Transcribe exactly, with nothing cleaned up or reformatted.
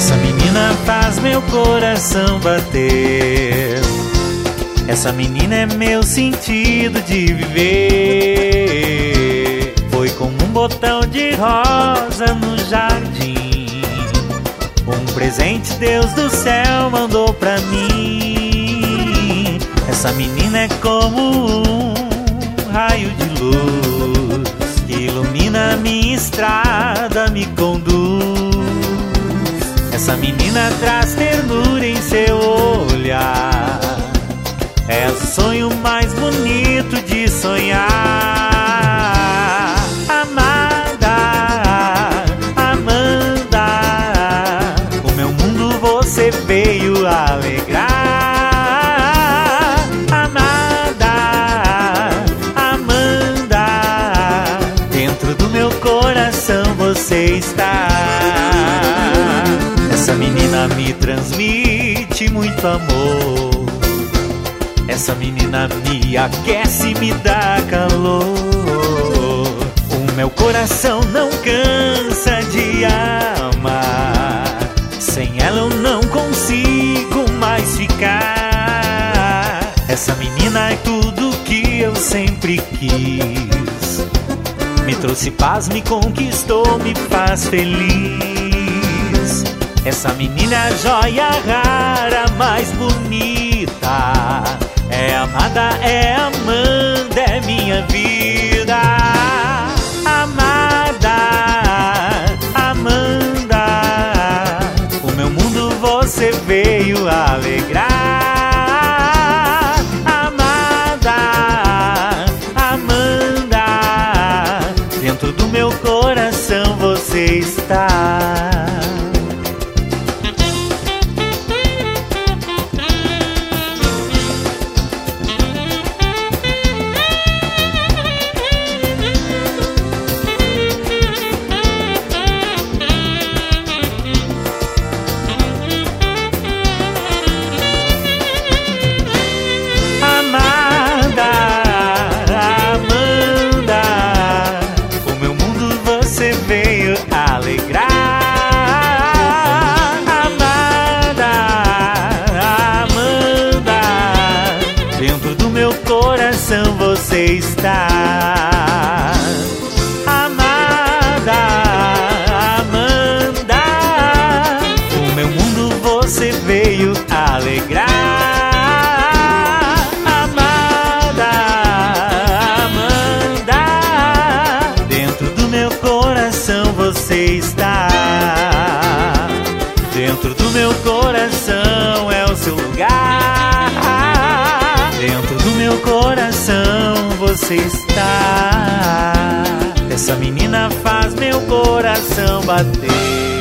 Essa menina faz meu coração bater. Essa menina é meu sentido de viver. Foi como um botão de rosa no jardim, um presente Deus do céu mandou pra mim. Essa menina é como um raio de luz que ilumina a minha estrada, me conduz. Essa menina traz ternura em seu olhar, é o sonho mais bonito de sonhar. Amada, Amanda, o meu mundo você veio alegrar. Amada, Amanda, dentro do meu coração você está. Essa menina me transmite muito amor. Essa menina me aquece, me dá calor. O meu coração não cansa de amar. Sem ela eu não consigo mais ficar. Essa menina é tudo que eu sempre quis. Me trouxe paz, me conquistou, me faz feliz. Essa menina é a joia rara, mais bonita. É amada, é Amanda, é minha vida. Amada, Amanda, o meu mundo você veio alegrar. Amada, Amanda, dentro do meu coração você está. Veio alegrar. Amada, Amanda, dentro do meu coração você está. Amada, Amanda, o meu mundo você veio alegrar. Amada, Amanda, dentro do meu coração você está. Dentro do meu coração é o seu lugar. Dentro do meu coração você está. Essa menina faz meu coração bater.